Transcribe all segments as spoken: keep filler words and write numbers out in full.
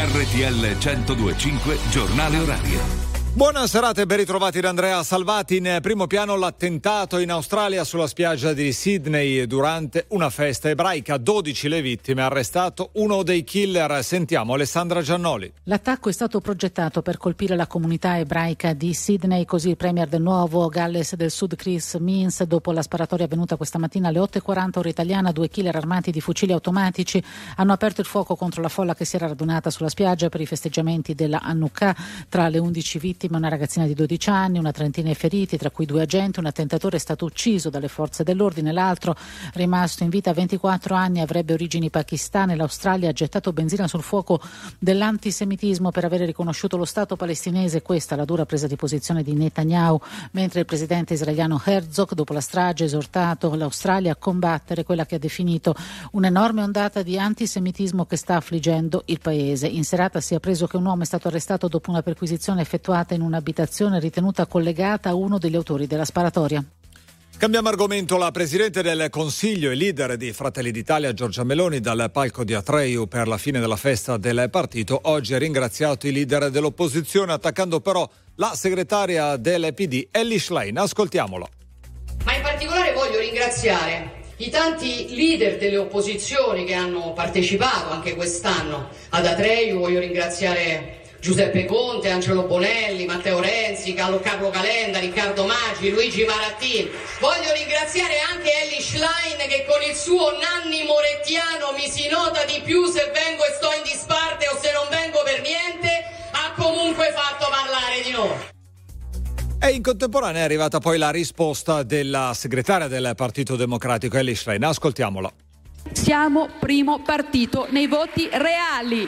R T L centodue e cinque Giornale Orario. Buona serata e ben ritrovati da Andrea Salvati. In primo piano l'attentato in Australia sulla spiaggia di Sydney durante una festa ebraica. dodici le vittime, arrestato uno dei killer. Sentiamo Alessandra Giannoli. L'attacco è stato progettato per colpire la comunità ebraica di Sydney, così il premier del Nuovo Galles del Sud Chris Minns. Dopo la sparatoria avvenuta questa mattina alle otto e quaranta ora italiana, due killer armati di fucili automatici hanno aperto il fuoco contro la folla che si era radunata sulla spiaggia per i festeggiamenti della Hanukkah. Tra le undici vittime una ragazzina di dodici anni, una trentina di feriti, tra cui due agenti. Un attentatore è stato ucciso dalle forze dell'ordine, l'altro, rimasto in vita a ventiquattro anni, avrebbe origini pakistane. L'Australia ha gettato benzina sul fuoco dell'antisemitismo per avere riconosciuto lo Stato palestinese. Questa la dura presa di posizione di Netanyahu, mentre il presidente israeliano Herzog, dopo la strage, ha esortato l'Australia a combattere quella che ha definito un'enorme ondata di antisemitismo che sta affliggendo il paese. In serata si è appreso che un uomo è stato arrestato dopo una perquisizione effettuata in un'abitazione ritenuta collegata a uno degli autori della sparatoria. Cambiamo argomento. La Presidente del Consiglio e leader di Fratelli d'Italia, Giorgia Meloni, dal palco di Atreju per la fine della festa del partito, oggi ha ringraziato i leader dell'opposizione, attaccando però la segretaria del P D, Elly Schlein. Ascoltiamolo. Ma in particolare voglio ringraziare i tanti leader delle opposizioni che hanno partecipato anche quest'anno ad Atreju. Voglio ringraziare Giuseppe Conte, Angelo Bonelli, Matteo Renzi, Carlo Calenda, Riccardo Maggi, Luigi Marattini. Voglio ringraziare anche Elly Schlein che con il suo Nanni Morettiano mi si nota di più se vengo e sto in disparte o se non vengo per niente, ha comunque fatto parlare di noi. E in contemporanea è arrivata poi la risposta della segretaria del Partito Democratico, Elly Schlein. Ascoltiamola. Siamo primo partito nei voti reali.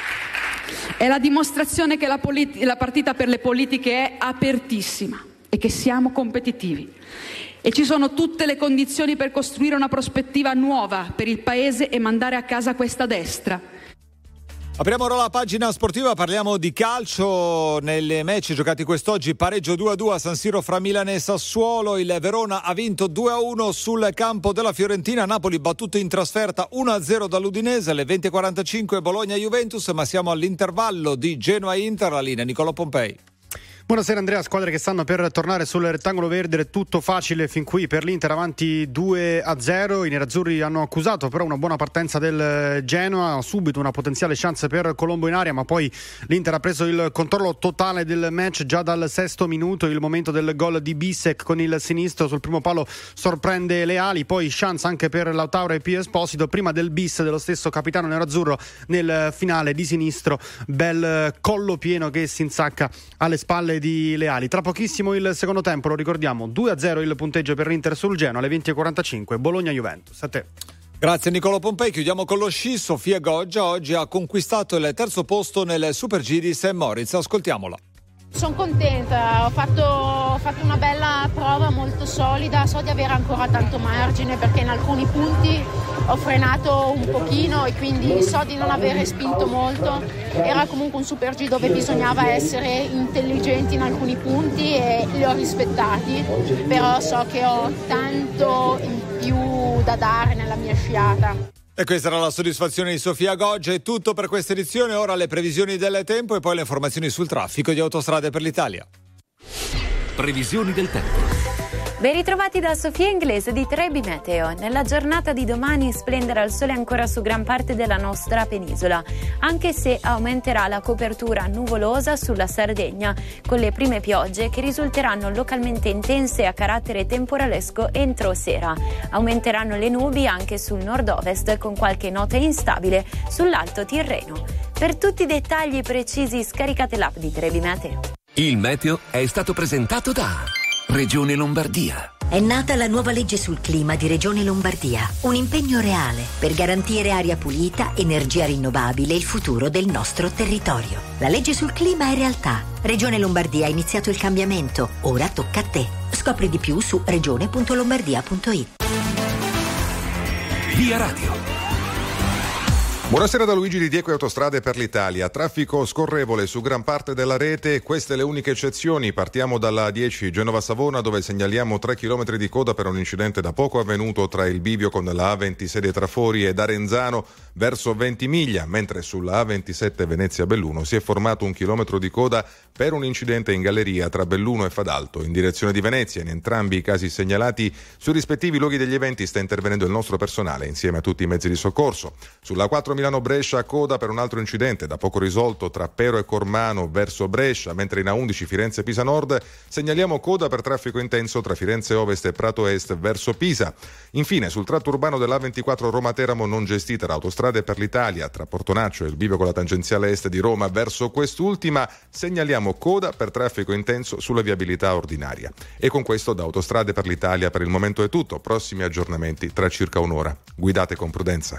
È la dimostrazione che la, polit- la partita per le politiche è apertissima e che siamo competitivi. E ci sono tutte le condizioni per costruire una prospettiva nuova per il Paese e mandare a casa questa destra. Apriamo ora la pagina sportiva, parliamo di calcio. Nelle match giocati quest'oggi, pareggio due a due a San Siro fra Milan e Sassuolo. Il Verona ha vinto due a uno sul campo della Fiorentina. Napoli battuto in trasferta uno a zero dall'Udinese. Alle venti e quarantacinque Bologna-Juventus, ma siamo all'intervallo di Genoa-Inter. La linea Nicolò Pompei. Buonasera Andrea, squadre che stanno per tornare sul rettangolo verde, tutto facile fin qui per l'Inter, avanti due a zero. I nerazzurri hanno accusato però una buona partenza del Genoa, subito una potenziale chance per Colombo in area, ma poi l'Inter ha preso il controllo totale del match già dal sesto minuto. Il momento del gol di Bissek con il sinistro sul primo palo sorprende le ali, poi chance anche per Lautaro e Pio Esposito, prima del bis dello stesso capitano nerazzurro nel finale di sinistro, bel collo pieno che si insacca alle spalle di Leali. Tra pochissimo il secondo tempo, lo ricordiamo, due a zero il punteggio per l'Inter sul Genoa. Alle venti e quarantacinque Bologna-Juventus. A te. Grazie Nicolò Pompei. Chiudiamo con lo sci. Sofia Goggia oggi ha conquistato il terzo posto nel Super G di Saint Moritz. Ascoltiamola. Sono contenta, ho fatto, ho fatto una bella prova molto solida, so di avere ancora tanto margine perché in alcuni punti ho frenato un pochino e quindi so di non avere spinto molto. Era comunque un Super G dove bisognava essere intelligenti in alcuni punti e li ho rispettati, però so che ho tanto in più da dare nella mia sciata. E questa era la soddisfazione di Sofia Goggia. È tutto per questa edizione. Ora le previsioni del tempo e poi le informazioni sul traffico di Autostrade per l'Italia. Previsioni del tempo. Ben ritrovati da Sofia Inglese di Trebi Meteo. Nella giornata di domani splenderà il sole ancora su gran parte della nostra penisola, anche se aumenterà la copertura nuvolosa sulla Sardegna, con le prime piogge che risulteranno localmente intense a carattere temporalesco entro sera. Aumenteranno le nubi anche sul nord-ovest, con qualche nota instabile sull'Alto Tirreno. Per tutti i dettagli precisi scaricate l'app di Trebi Meteo. Il meteo è stato presentato da Regione Lombardia. È nata la nuova legge sul clima di Regione Lombardia, un impegno reale per garantire aria pulita, energia rinnovabile e il futuro del nostro territorio. La legge sul clima è realtà. Regione Lombardia ha iniziato il cambiamento, ora tocca a te. Scopri di più su regione punto lombardia punto it. Via Radio. Buonasera da Luigi Di Diego e Autostrade per l'Italia. Traffico scorrevole su gran parte della rete, queste le uniche eccezioni. Partiamo dalla A dieci Genova-Savona, dove segnaliamo tre chilometri di coda per un incidente da poco avvenuto tra il bivio con la A ventisei dei Trafori e da Renzano verso Ventimiglia, mentre sulla A ventisette Venezia-Belluno si è formato un chilometro di coda per un incidente in galleria tra Belluno e Fadalto in direzione di Venezia. In entrambi i casi segnalati sui rispettivi luoghi degli eventi sta intervenendo il nostro personale insieme a tutti i mezzi di soccorso. Sulla quattro Milano-Brescia coda per un altro incidente da poco risolto tra Pero e Cormano verso Brescia, mentre in A undici Firenze-Pisa Nord segnaliamo coda per traffico intenso tra Firenze Ovest e Prato Est verso Pisa. Infine sul tratto urbano dell'A ventiquattro Roma-Teramo non gestita da Autostrade per l'Italia tra Portonaccio e il bivio con la tangenziale est di Roma verso quest'ultima segnaliamo coda per traffico intenso sulla viabilità ordinaria. E con questo da Autostrade per l'Italia per il momento è tutto. Prossimi aggiornamenti tra circa un'ora. Guidate con prudenza.